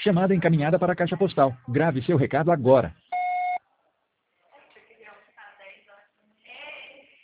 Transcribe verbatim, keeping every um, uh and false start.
Chamada encaminhada para a caixa postal. Grave seu recado agora.